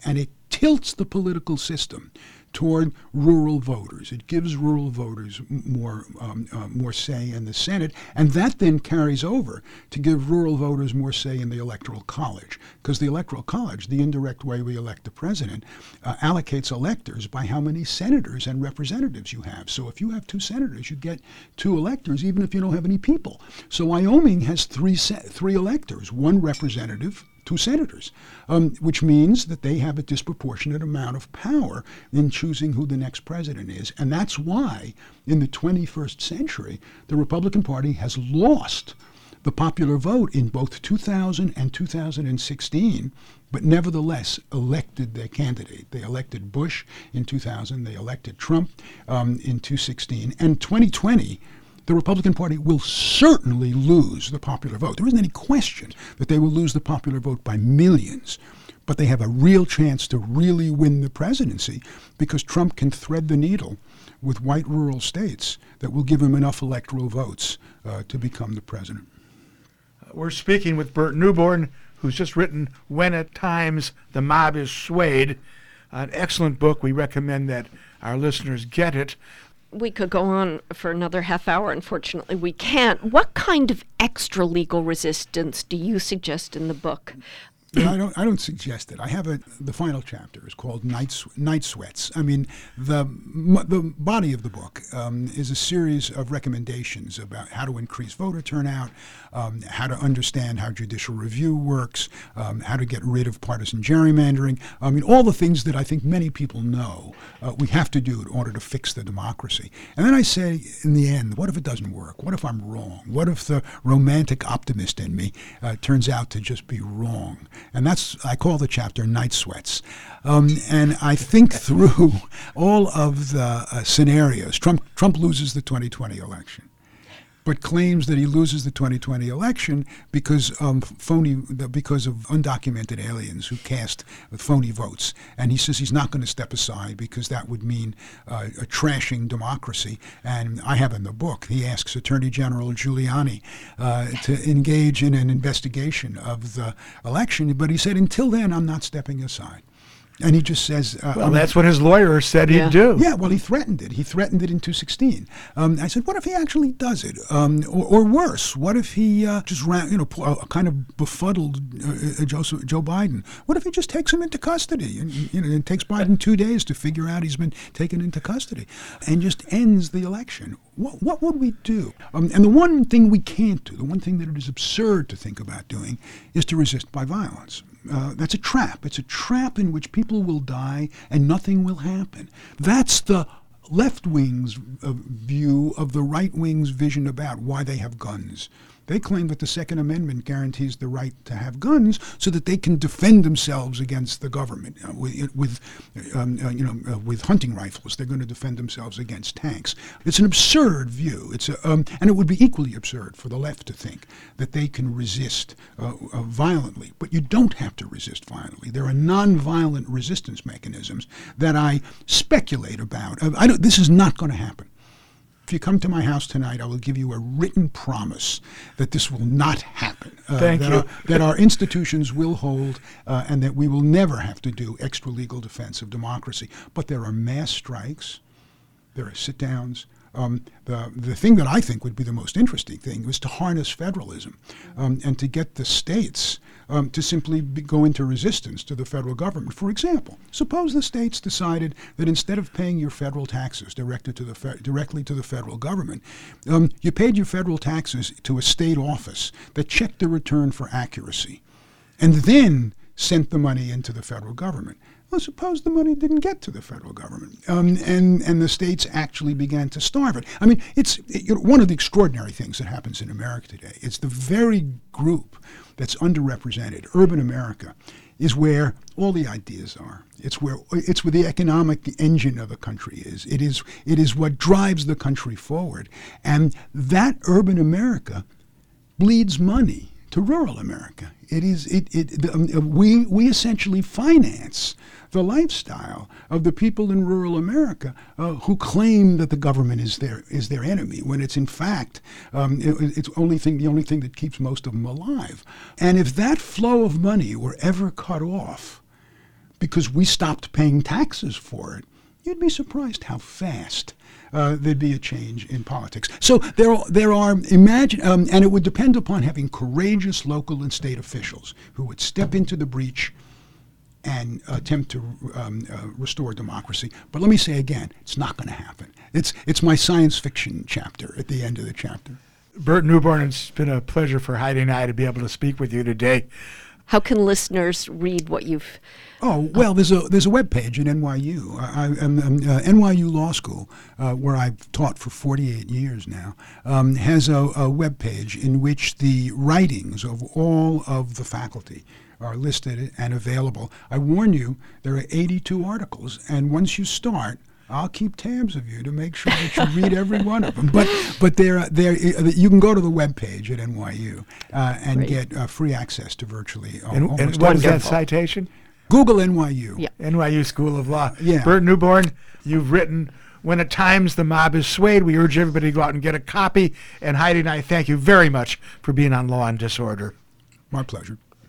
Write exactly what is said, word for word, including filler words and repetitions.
and it tilts the political system toward rural voters. It gives rural voters more um, uh, more say in the Senate, and that then carries over to give rural voters more say in the Electoral College, because the Electoral College, the indirect way we elect the president, uh, allocates electors by how many senators and representatives you have. So if you have two senators, you get two electors, even if you don't have any people. So Wyoming has three se- three electors, one representative, two senators, um, which means that they have a disproportionate amount of power in choosing who the next president is. And that's why, in the twenty-first century, the Republican Party has lost the popular vote in both two thousand and two thousand sixteen, but nevertheless elected their candidate. They elected Bush in two thousand, they elected Trump um, in two thousand sixteen, and twenty twenty, the Republican Party will certainly lose the popular vote. There isn't any question that they will lose the popular vote by millions, but they have a real chance to really win the presidency because Trump can thread the needle with white rural states that will give him enough electoral votes uh, to become the president. We're speaking with Burt Neuborne, who's just written When at Times the Mob is Swayed, an excellent book. We recommend that our listeners get it. We could go on for another half hour. Unfortunately, we can't. What kind of extra legal resistance do you suggest in the book? Yeah, I don't. I don't suggest it. I have a. The final chapter is called Night Sw- Night Sweats. I mean, the the body of the book um, is a series of recommendations about how to increase voter turnout, um, how to understand how judicial review works, um, how to get rid of partisan gerrymandering. I mean, all the things that I think many people know uh, we have to do in order to fix the democracy. And then I say, in the end, what if it doesn't work? What if I'm wrong? What if the romantic optimist in me uh, turns out to just be wrong? And that's, I call the chapter Night Sweats. Um, and I think through all of the uh, scenarios. Trump, Trump loses the twenty twenty election, but claims that he loses the twenty twenty election because um, phony, because of undocumented aliens who cast phony votes. And he says he's not going to step aside because that would mean uh, a trashing democracy. And I have in the book, he asks Attorney General Giuliani uh, to engage in an investigation of the election. But he said, until then, I'm not stepping aside. And he just says... Uh, well, that's what his lawyer said yeah. he'd do. Yeah, well, he threatened it. He threatened it in two thousand sixteen. Um, I said, what if he actually does it? Um, or, or worse, what if he uh, just ran, you know, uh, kind of befuddled uh, Joseph, Joe Biden? What if he just takes him into custody? And, you know, it takes Biden two days to figure out he's been taken into custody and just ends the election. What, what would we do? Um, and the one thing we can't do, the one thing that it is absurd to think about doing, is to resist by violence. Uh, that's a trap. It's a trap in which people will die and nothing will happen. That's the left wing's uh, view of the right wing's vision about why they have guns. They claim that the Second Amendment guarantees the right to have guns so that they can defend themselves against the government. Uh, with, with um, uh, you know, uh, with hunting rifles, they're going to defend themselves against tanks. It's an absurd view. It's a, um, and it would be equally absurd for the left to think that they can resist uh, uh, violently. But you don't have to resist violently. There are nonviolent resistance mechanisms that I speculate about. Uh, I don't, this is not going to happen. If you come to my house tonight, I will give you a written promise that this will not happen. Uh, Thank that you. Our, that our institutions will hold uh, and that we will never have to do extra legal defense of democracy. But there are mass strikes. There are sit-downs. Um, the, the thing that I think would be the most interesting thing was to harness federalism um, and to get the states um, to simply be, go into resistance to the federal government. For example, suppose the states decided that instead of paying your federal taxes directed to the fe- directly to the federal government, um, you paid your federal taxes to a state office that checked the return for accuracy and then sent the money into the federal government. Well, suppose the money didn't get to the federal government, um, and and the states actually began to starve it. I mean, it's it, you know, one of the extraordinary things that happens in America today. It's the very group that's underrepresented, urban America, is where all the ideas are. It's where it's where the economic engine of the country is. It is it is what drives the country forward, and that urban America bleeds money to rural America. It is it it the, um, we we essentially finance the lifestyle of the people in rural America uh, who claim that the government is their is their enemy, when it's in fact um, it, it's only thing the only thing that keeps most of them alive. And if that flow of money were ever cut off, because we stopped paying taxes for it, you'd be surprised how fast uh, there'd be a change in politics. So there are, there are imagine, um, and it would depend upon having courageous local and state officials who would step into the breach and attempt to um, uh, restore democracy. But let me say again, it's not going to happen. It's it's my science fiction chapter at the end of the chapter. Burt Neuborne, it's been a pleasure for Heidi and I to be able to speak with you today. How can listeners read what you've... Oh, well, there's a there's a web page at N Y U. I, I'm, I'm, uh, N Y U Law School, uh, where I've taught for forty-eight years now, um, has a, a web page in which the writings of all of the faculty are listed and available. I warn you, there are eighty-two articles, and once you start, I'll keep tabs of you to make sure that you read every one of them. But but there there you can go to the web page at N Y U uh, and Great. get uh, free access to virtually all, And, almost and what is that everything. citation? Google N Y U. Yeah. N Y U School of Law. Yeah. Burt Neuborne, you've written When at Times the Mob is Swayed. We urge everybody to go out and get a copy. And Heidi and I thank you very much for being on Law and Disorder. My pleasure.